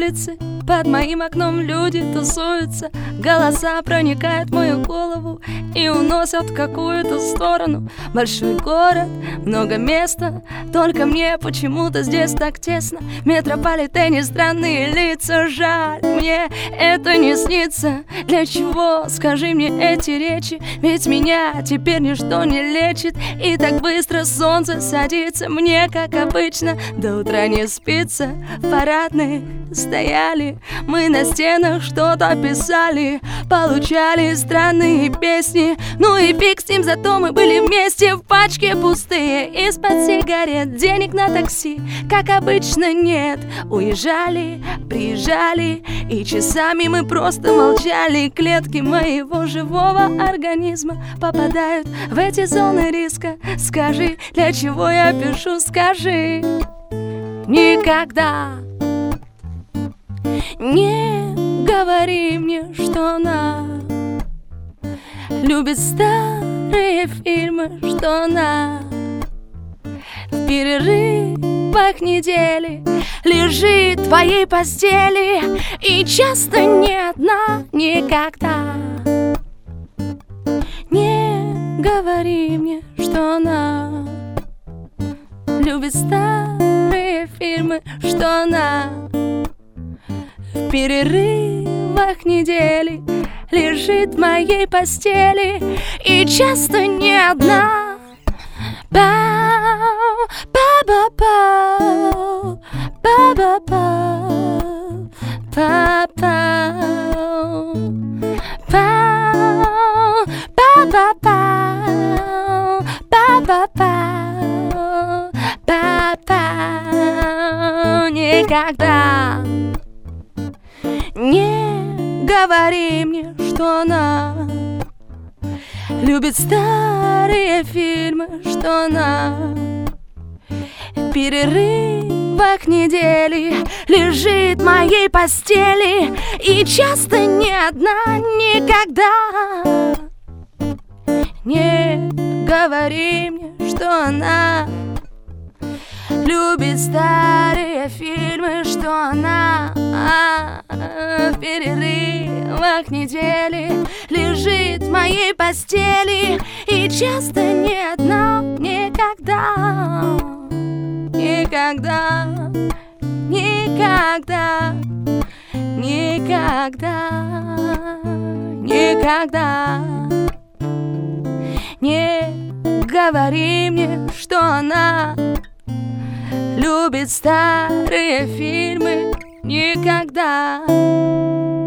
улице, под моим окном люди тусуются. Голоса проникают в мою голову и уносят в какую-то сторону. Большой город, много места, только мне почему-то здесь так тесно. В метрополитене странные лица, жаль, мне это не снится. Для чего, скажи мне эти речи, ведь меня теперь ничто не лечит. И так быстро солнце садится, мне, как обычно, до утра не спится. В парадной стояли, мы на стенах что-то писали, получали странные песни. Ну и фиг с ним, зато мы были вместе. В пачке пустые, из-под сигарет, денег на такси, как обычно, нет. Уезжали, приезжали, и часами мы просто молчали. Клетки моего живого организма попадают в эти зоны риска. Скажи, для чего я пишу, скажи. Никогда не говори мне, что она любит старые фильмы, что она в перерывах недели лежит в твоей постели, и часто не одна. Никогда не говори мне, что она любит старые фильмы, что она в перерывах недели лежит в моей постели, и часто не одна. Пау, па-ба-пау, па-ба-пау, па-пау, пау, па-ба-пау, па-ба-пау, па-пау. Никогда не говори мне, что она любит старые фильмы, что она в перерывах недели лежит в моей постели, и часто не одна. Никогда не говори мне, что она любит старые фильмы, что она в перерывах недели лежит в моей постели, и часто не одна. Никогда, никогда, никогда, никогда, никогда не говори мне, что она любит старые фильмы. Никогда.